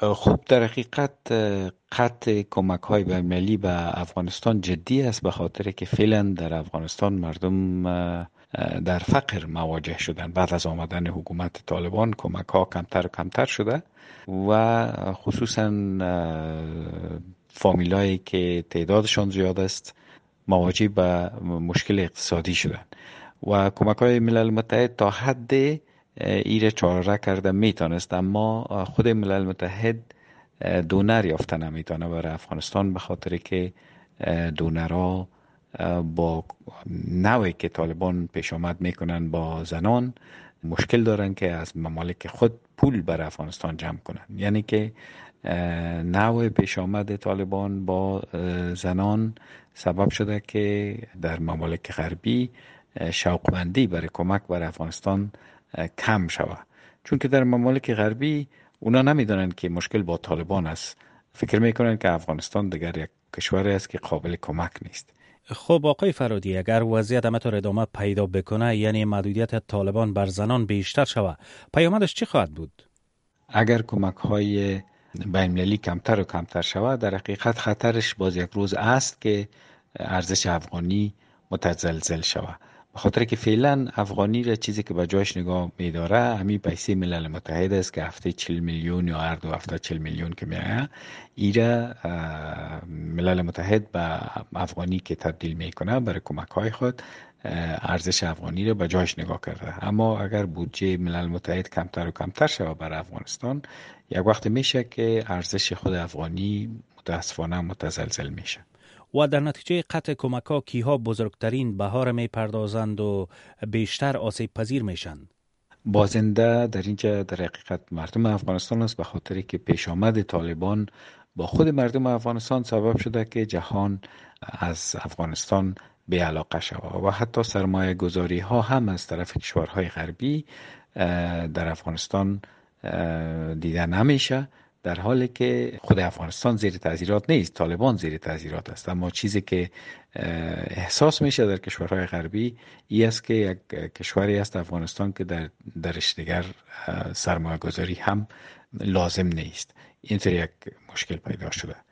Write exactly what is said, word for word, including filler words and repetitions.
خب در حقیقت قطع کمک های بین‌المللی به افغانستان جدی است، به خاطر که فعلا در افغانستان مردم در فقر مواجه شدن. بعد از آمدن حکومت طالبان کمک ها کمتر و کمتر شده و خصوصا فامیلایی که تعدادشان زیاد است مواجه به مشکل اقتصادی شدن و کمک های ملل متحد تا حد ایره چاره کرده میتونست، اما خود ملل متحد دونر یافته نمیتونه برای افغانستان، به خاطر که دونرها با نوعی که طالبان پیش آمد میکنن با زنان مشکل دارن که از ممالک خود پول برای افغانستان جمع کنن. یعنی که نوع پیش آمد طالبان با زنان سبب شده که در ممالک غربی شوقمندی برای کمک برای افغانستان کم شود، چون که در ممالک غربی اونا نمیدونن که مشکل با طالبان است، فکر میکنن که افغانستان دیگر یک کشوری است که قابل کمک نیست. خب آقای فرادی، اگر وضعیت همطور ادامه پیدا بکنه، یعنی محدودیت طالبان بر زنان بیشتر شود، پیامدش چی خواهد بود؟ اگر کمک های بین‌المللی کمتر و کمتر شود، در حقیقت خطرش باز یک روز است که ارزش افغانی متزلزل شود، به خاطر که فعلا افغانی را چیزی که به جایش نگاه می‌داره همین پیسه ملل متحد است که هفته چهل میلیون یا هر دو هفته چهل میلیون که میآید، ایره ملل متحد به افغانی که تبدیل میکنه برای کمک های خود ارزش افغانی را به جایش نگاه کرده. اما اگر بودجه ملل متحد کمتر و کمتر شود برای افغانستان، یک وقت میشه که ارزش خود افغانی متاسفانه متزلزل میشه. و در نتیجه قطع کمک ها کیها بزرگترین بها می پردازند و بیشتر آسیب پذیر میشن؟ بازنده در اینجا در حقیقت مردم افغانستان است، به خاطر که پیش آمد طالبان با خود مردم افغانستان سبب شده که جهان از افغانستان به علاقه شود و حتی سرمایه گذاری ها هم از طرف کشورهای غربی در افغانستان دیده نمیشه، در حالی که خود افغانستان زیر تاثیرات نیست، طالبان زیر تاثیرات است. اما چیزی که احساس میشه در کشورهای غربی این است که یک کشوری است افغانستان که در درش دیگر سرمایه گذاری هم لازم نیست. اینطور یک مشکل پیدا شده.